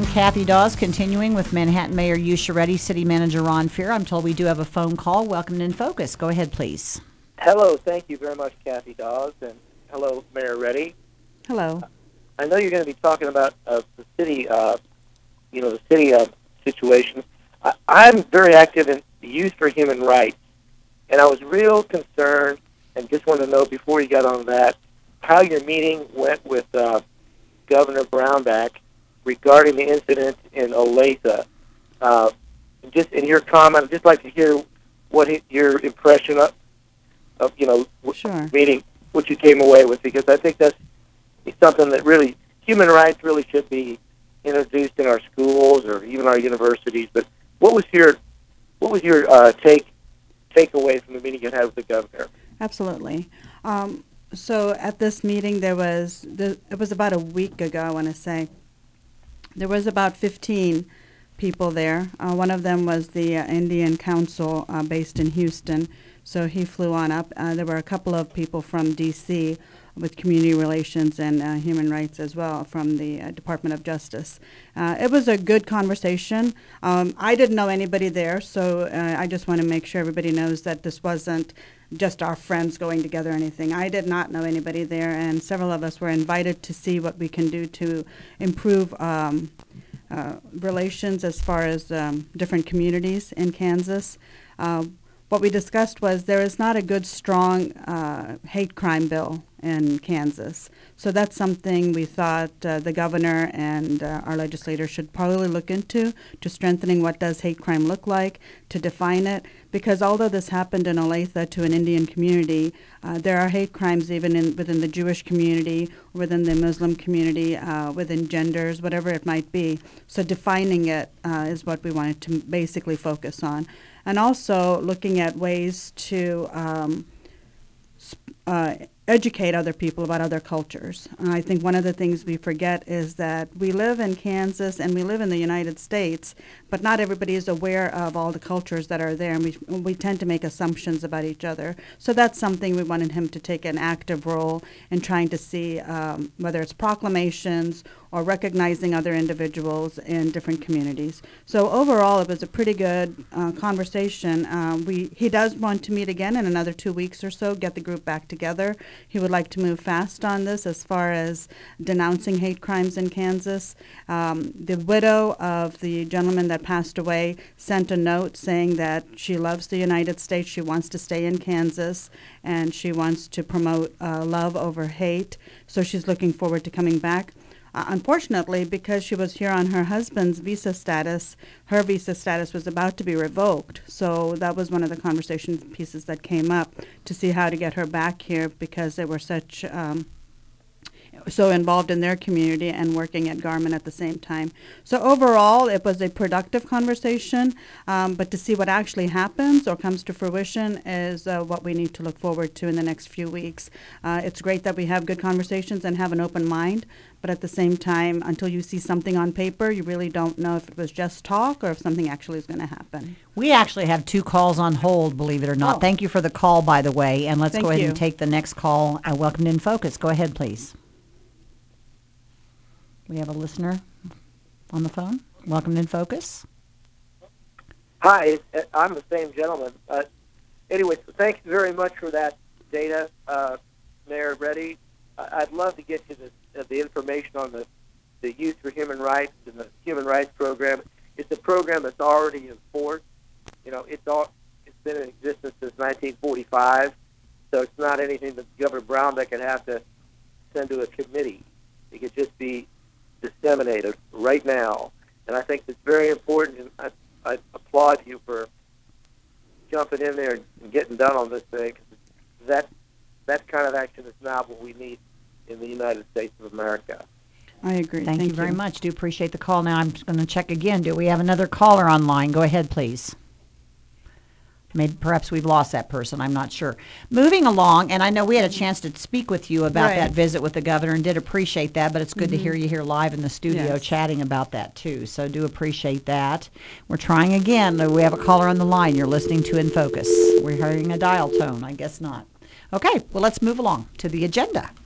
Kathy Dawes, continuing with Manhattan Mayor Hugh Chiaretti, City Manager Ron Fear. I'm told we do have a phone call. Welcome to In Focus. Go ahead, please. Hello, thank you very much, Kathy Dawes, and hello, Mayor Reddy. Hello. I know you're going to be talking about the city, the city situation. I'm very active in Youth for Human Rights, and I was real concerned and just wanted to know before you got on that how your meeting went with Governor Brownback regarding the incident in Olathe. Just in your comment, I'd just like to hear your impression of Sure. meeting, what you came away with, because I think that's something that really, human rights really should be introduced in our schools or even our universities. But what was your takeaway from the meeting you had with the governor? Absolutely. So at this meeting, it was about a week ago, I want to say. There was about 15 people there. One of them was the Indian Council based in Houston, so he flew on up. There were a couple of people from D.C. with community relations and human rights as well from the Department of Justice. It was a good conversation. I didn't know anybody there, so I just want to make sure everybody knows that this wasn't just our friends going together or anything. I did not know anybody there, and several of us were invited to see what we can do to improve relations as far as different communities in Kansas. What we discussed was there is not a good, strong hate crime bill in Kansas. So that's something we thought the governor and our legislators should probably look into, to strengthening what does hate crime look like, to define it. Because although this happened in Olathe to an Indian community, there are hate crimes even within the Jewish community, within the Muslim community, within genders, whatever it might be. So defining it is what we wanted to basically focus on. And also looking at ways to educate other people about other cultures. I think one of the things we forget is that we live in Kansas and we live in the United States, but not everybody is aware of all the cultures that are there, and we tend to make assumptions about each other. So that's something we wanted him to take an active role in trying to see whether it's proclamations or recognizing other individuals in different communities. So overall, it was a pretty good conversation. He does want to meet again in another 2 weeks or so, get the group back together. He would like to move fast on this as far as denouncing hate crimes in Kansas. The widow of the gentleman that passed away sent a note saying that she loves the United States, she wants to stay in Kansas, and she wants to promote love over hate. So she's looking forward to coming back. Unfortunately, because she was here on her husband's visa status, her visa status was about to be revoked. So that was one of the conversation pieces that came up to see how to get her back here, because they were so involved in their community and working at Garmin at the same time. So overall, it was a productive conversation, but to see what actually happens or comes to fruition is what we need to look forward to in the next few weeks. It's great that we have good conversations and have an open mind, but at the same time, until you see something on paper, you really don't know if it was just talk or if something actually is going to happen. We actually have 2 calls on hold, believe it or not. Oh. Thank you for the call, by the way, and let's Thank go ahead you. and take the next call. Welcome to In Focus. Go ahead, please. We have a listener on the phone. Welcome to In Focus. Hi, I'm the same gentleman. Anyway, so thank you very much for that data, Mayor Reddy. I'd love to get you the information on the Youth for Human Rights and the Human Rights Program. It's a program that's already in force. It's been in existence since 1945, so it's not anything that Governor Brownback could have to send to a committee. It could just be disseminated right now, and I think it's very important. And I applaud you for jumping in there and getting done on this thing. That kind of action is not what we need in the United States of America. I agree. Thank you very much. Do appreciate the call. Now I'm just going to check again. Do we have another caller online? Go ahead, please. Maybe perhaps we've lost that person. I'm not sure. Moving along, and I know we had a chance to speak with you about Right. that visit with the governor and did appreciate that, but it's good to hear you here live in the studio Yes. chatting about that too. So do appreciate that. We're trying again. We have a caller on the line. You're listening to In Focus. We're hearing a dial tone. I guess not. Okay, well, let's move along to the agenda. Okay.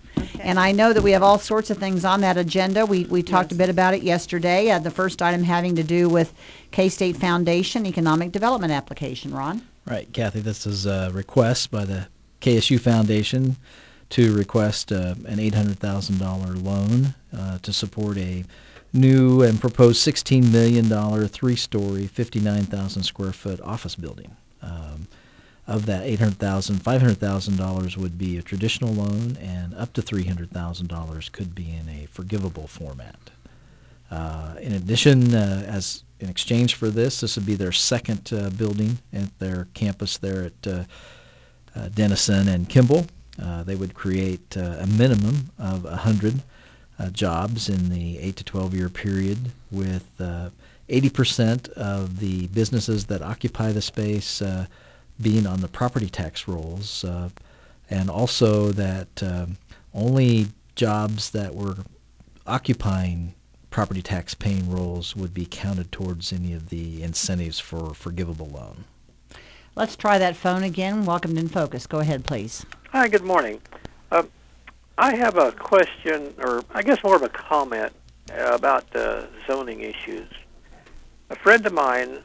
And I know that we have all sorts of things on that agenda. We talked a bit about it yesterday. The first item having to do with K-State Foundation Economic Development Application. Ron? Right, Kathy, this is a request by the KSU Foundation to request an $800,000 loan to support a new and proposed $16 million three-story, 59,000 square foot office building. Of that $800,000, $500,000 would be a traditional loan, and up to $300,000 could be in a forgivable format. In addition, as in exchange for this would be their second building at their campus there at Denison and Kimball. They would create a minimum of 100 jobs in the 8 to 12 year period, with 80% of the businesses that occupy the space being on the property tax rolls, and also that only jobs that were occupying property tax paying rolls would be counted towards any of the incentives for forgivable loan. Let's try that phone again. Welcome to In Focus. Go ahead, please. Hi, good morning. I have a question, or I guess more of a comment about zoning issues. A friend of mine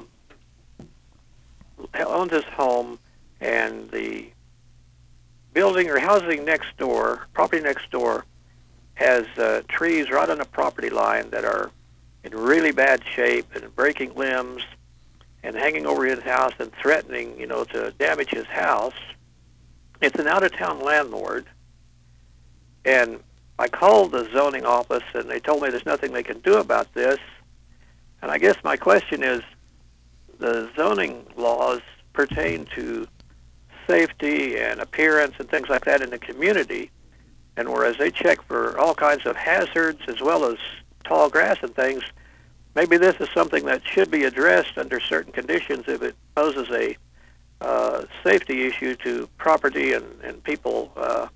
owns his home, and the building or housing next door, property next door, has trees right on the property line that are in really bad shape and breaking limbs and hanging over his house and threatening, to damage his house. It's an out-of-town landlord, and I called the zoning office, and they told me there's nothing they can do about this. And I guess my question is, the zoning laws pertain to safety and appearance and things like that in the community, and whereas they check for all kinds of hazards as well as tall grass and things, maybe this is something that should be addressed under certain conditions if it poses a safety issue to property and people,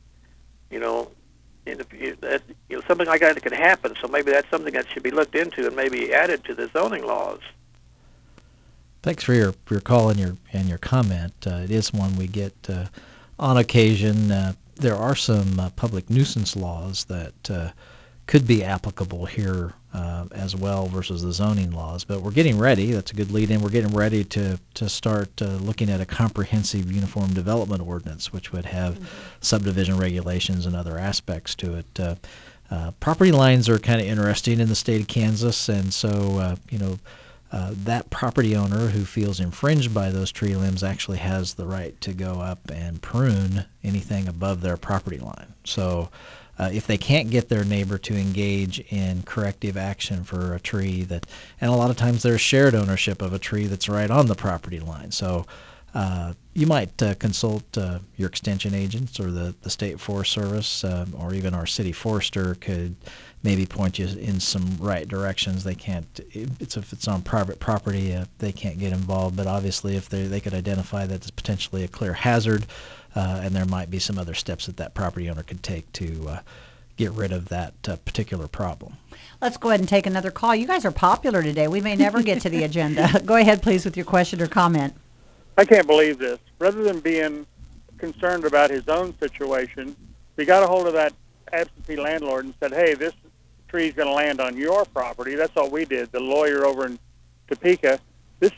something like that could happen. So maybe that's something that should be looked into and maybe added to the zoning laws. Thanks for your call and your comment. It is one we get on occasion. There are some public nuisance laws that could be applicable here as well versus the zoning laws. But we're getting ready. That's a good lead in. We're getting ready to start looking at a comprehensive uniform development ordinance, which would have subdivision regulations and other aspects to it. Property lines are kind of interesting in the state of Kansas, and so that property owner who feels infringed by those tree limbs actually has the right to go up and prune anything above their property line. So if they can't get their neighbor to engage in corrective action for a tree and a lot of times there's shared ownership of a tree that's right on the property line. So you might consult your extension agents or the State Forest Service, or even our city forester could maybe point you in some right directions. They can't. If it's on private property, they can't get involved. But obviously, if they could identify that it's potentially a clear hazard, and there might be some other steps that property owner could take to get rid of that particular problem. Let's go ahead and take another call. You guys are popular today. We may never get to the agenda. Go ahead, please, with your question or comment. I can't believe this. Rather than being concerned about his own situation, we got a hold of that absentee landlord and said, hey, this tree's going to land on your property. That's all we did. The lawyer over in Topeka, this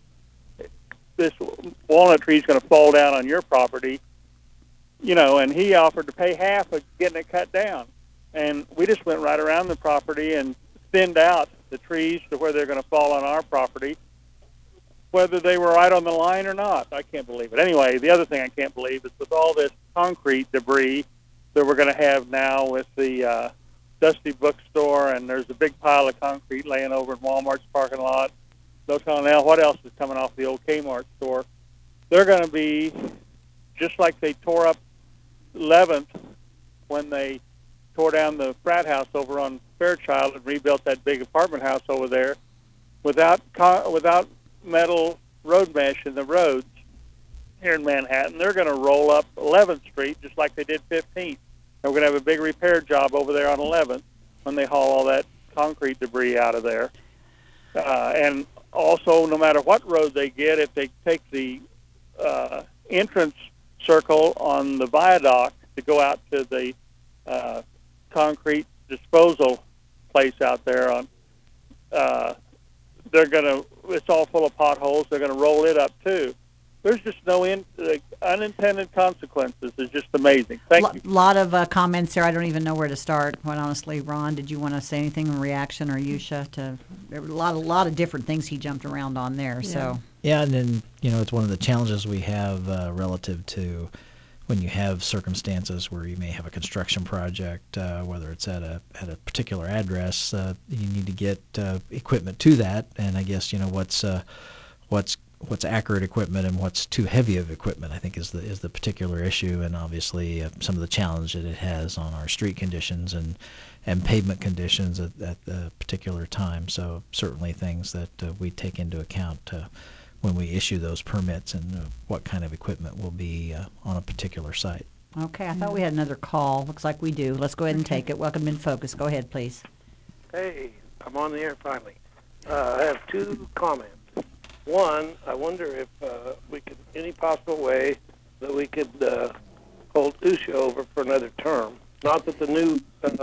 walnut tree's going to fall down on your property, and he offered to pay half of getting it cut down. And we just went right around the property and thinned out the trees to where they're going to fall on our property, whether they were right on the line or not. I can't believe it. Anyway, the other thing I can't believe is with all this concrete debris that we're going to have now with the Dusty Bookstore, and there's a big pile of concrete laying over in Walmart's parking lot. No telling now what else is coming off the old Kmart store. They're going to be just like they tore up 11th when they tore down the frat house over on Fairchild and rebuilt that big apartment house over there without metal road mesh in the roads here in Manhattan. They're going to roll up 11th Street just like they did 15th. And we're going to have a big repair job over there on 11th when they haul all that concrete debris out of there. And also, no matter what road they get, if they take the entrance circle on the viaduct to go out to the concrete disposal place out there on. It's all full of potholes. They're gonna roll it up too. There's just no unintended consequences. It's just amazing. Thank you. A lot of comments here. I don't even know where to start. Quite honestly, Ron, did you want to say anything in reaction, or Yusha? There were a lot of different things he jumped around on there. Yeah. So Yeah, and then it's one of the challenges we have relative to when you have circumstances where you may have a construction project, whether it's at a particular address, you need to get equipment to that, and I guess what's accurate equipment and what's too heavy of equipment, I think is the particular issue, and obviously some of the challenge that it has on our street conditions and pavement conditions at the particular time. So certainly things that we take into account when we issue those permits and what kind of equipment will be on a particular site. okay, I thought we had another call. Looks like we do. Let's go ahead and take it. Welcome in Focus. Go ahead, please. Hey, I'm on the air finally. I have two comments. One, I wonder if we could, any possible way that we could hold Usha over for another term. Not that the new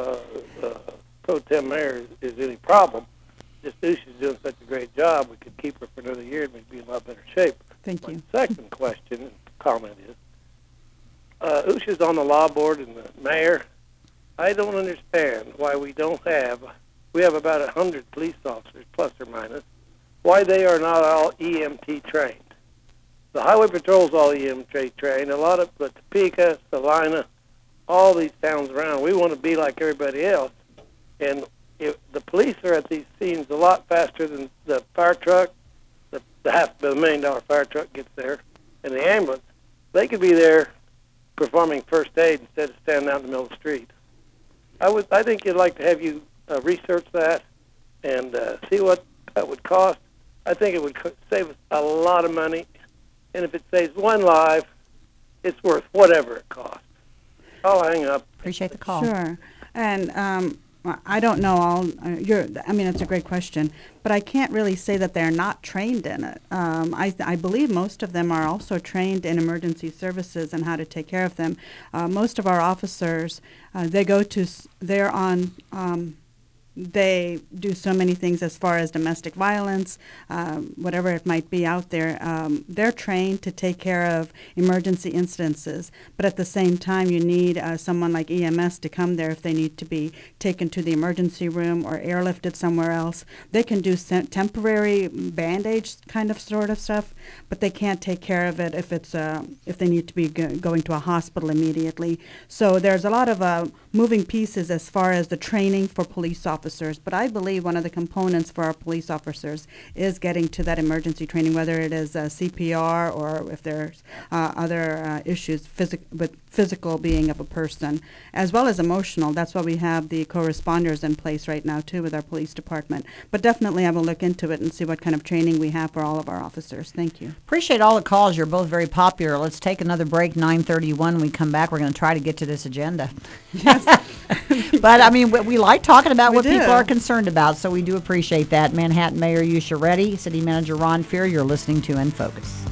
pro tem mayor is any problem. Just Usha's doing such a great job, we could keep her for another year and we'd be in a lot better shape. Thank you. My second question and comment is, Usha's on the law board and the mayor. I don't understand why we have about 100 police officers, plus or minus, why they are not all EMT trained. The Highway Patrol's all EMT trained. A lot of, but Topeka, Salina, all these towns around, we want to be like everybody else. And if the police are at these scenes a lot faster than the fire truck, the $500,000 million fire truck gets there, and the ambulance, they could be there performing first aid instead of standing out in the middle of the street. I think you'd like to have you research that and see what that would cost. I think it would save us a lot of money, and if it saves one life, it's worth whatever it costs. I'll hang up. Appreciate the call. Sure. And I don't know all. It's a great question, but I can't really say that they're not trained in it. I believe most of them are also trained in emergency services and how to take care of them. Most of our officers, they do so many things as far as domestic violence, whatever it might be out there. They're trained to take care of emergency incidences, but at the same time, you need someone like EMS to come there if they need to be taken to the emergency room or airlifted somewhere else. They can do temporary bandage kind of sort of stuff, but they can't take care of it if they need to be going to a hospital immediately. So there's a lot of moving pieces as far as the training for police officers, but I believe one of the components for our police officers is getting to that emergency training, whether it is CPR or if there's other issues with physical being of a person, as well as emotional. That's why we have the co-responders in place right now, too, with our police department. But definitely I will look into it and see what kind of training we have for all of our officers. Thank you. Appreciate all the calls. You're both very popular. Let's take another break. 9:31. When we come back, we're going to try to get to this agenda. But, we like talking about what people are concerned about, so we do appreciate that. Manhattan Mayor Yusha Reddy, City Manager Ron Fear, you're listening to In Focus.